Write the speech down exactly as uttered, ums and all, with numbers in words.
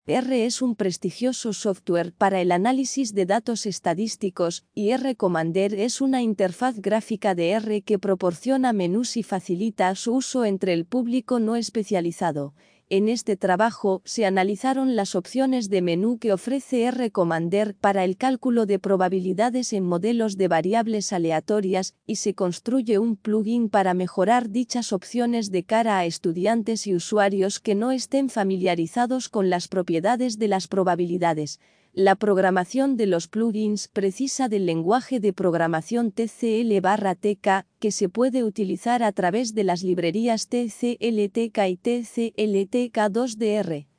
R es un prestigioso software para el análisis de datos estadísticos, y R-Commander es una interfaz gráfica de R que proporciona menús y facilita su uso entre el público no especializado. En este trabajo se analizaron las opciones de menú que ofrece R-Commander para el cálculo de probabilidades en modelos de variables aleatorias y se construye un plugin para mejorar dichas opciones de cara a estudiantes y usuarios que no estén familiarizados con las propiedades de las probabilidades. La programación de los plugins precisa del lenguaje de programación T C L barra T K, que se puede utilizar a través de las librerías T C L T K y T C L T K dos D R.